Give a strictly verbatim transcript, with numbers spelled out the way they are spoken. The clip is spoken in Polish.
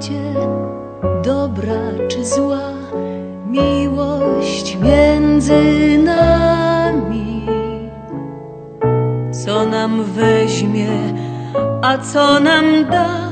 będzie dobra czy zła, miłość między nami. Co nam weźmie, a co nam da,